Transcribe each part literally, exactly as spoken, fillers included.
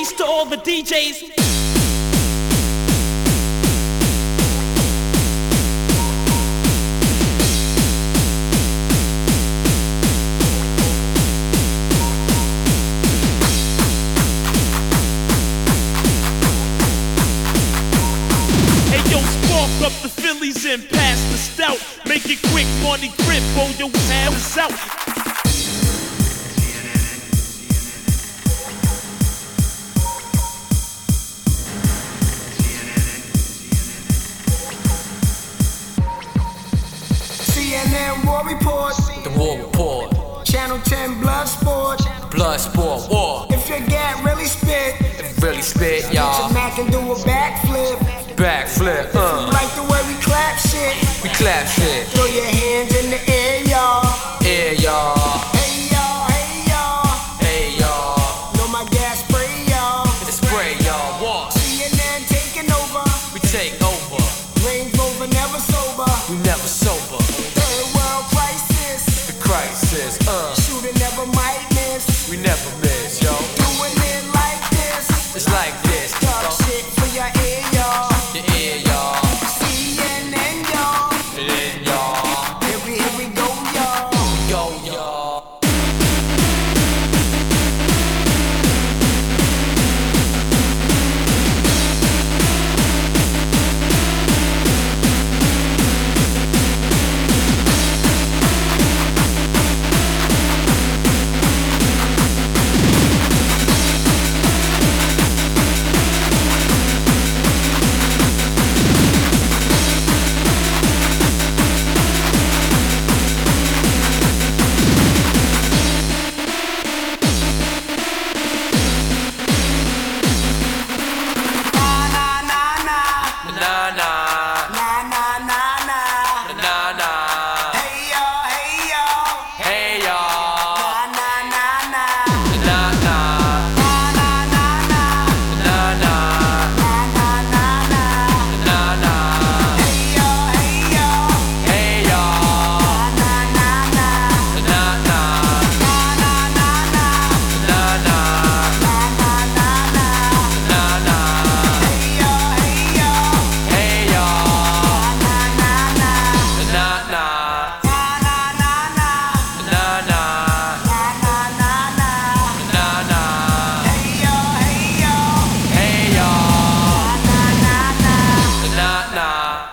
peace to all the D Js. Hey yo, spark up the Phillies and pass the stout. Make it quick, money grip, or your hands out. C N N War Report. The War Report. Channel ten Blood Sport. Blood Sport War. If your gat really spit, It really spit, your y'all. Mac can do a backflip. Backflip, uh. Like the way we clap shit. We clap shit. Throw your hands in the air, y'all. Yeah, y'all. Hey y'all, hey y'all. Hey, y'all. Know my gas spray, y'all. It's spray, y'all. What? C N N taking over. We take over. Range Rover never sober. We never sober. Third world crisis. The crisis, uh. Shooter never might miss. We never miss, yo. Doing it like this. It's like this, Talk yo. shit for your ear, y'all. Your ear, y'all. C N N, y'all. And then, y'all. Here we, here we go, y'all. Go, y'all. Nah, nah, nah, nah. Nah, nah. Nah, nah, nah, nah. Nah, nah. Hey, y'all, hey, y'all. Hey, y'all. Nah, nah, nah, nah. Nah, nah. Nah, nah, nah, nah. Nah, nah. Nah, nah, nah, nah. Nah, nah. Hey, y'all, hey, y'all. Hey, y'all. Nah, nah, nah, nah. Nah, nah. Nah, nah, nah, nah. Nah, nah. Nah, nah, nah, nah. Nah, nah. Hey, y'all, hey, y'all. Hey, y'all. Nah, nah, nah, nah. Nah, nah. Nah, nah, nah, nah. Nah, nah. Nah, nah, nah, nah. Nah, nah. Hey, y'all, hey, y'all. Hey, y'all. Nah, nah, nah, nah. Nah, nah.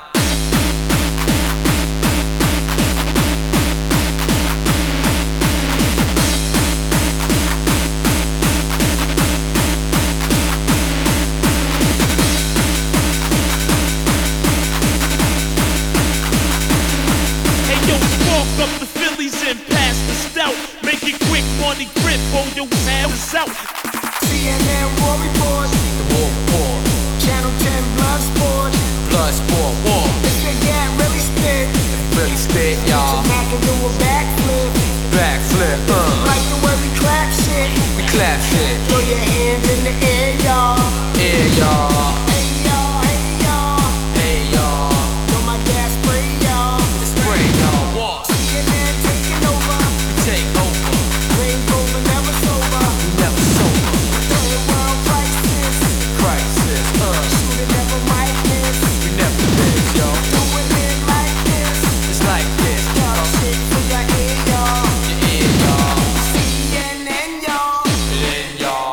Hey yo, spark up the Phillies and pass the stout. Make it quick, money grip, or your hands out. C N N War Report. The War Report. Channel ten Blood Sport. Blood Sport War. If your gat really spit, It really spit, y'all. Mac can do a backflip. Backflip, uh. Like the way we clap shit. We clap shit. Throw your hands in the air, y'all. Yeah, y'all. Hey, y'all, hey, y'all. Hey, y'all. Know my gas spray, y'all. It's spray, y'all. What? C N N taking over. We take over. Range Rover never sober. We never sober. Third world crisis. Crisis, uh. Shooter never might miss. We never miss, yo. Doing it like this. It's like this, Talk yo. shit for your ear, y'all. Your ear, y'all. C N N, y'all. And then, y'all.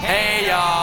Hey y'all.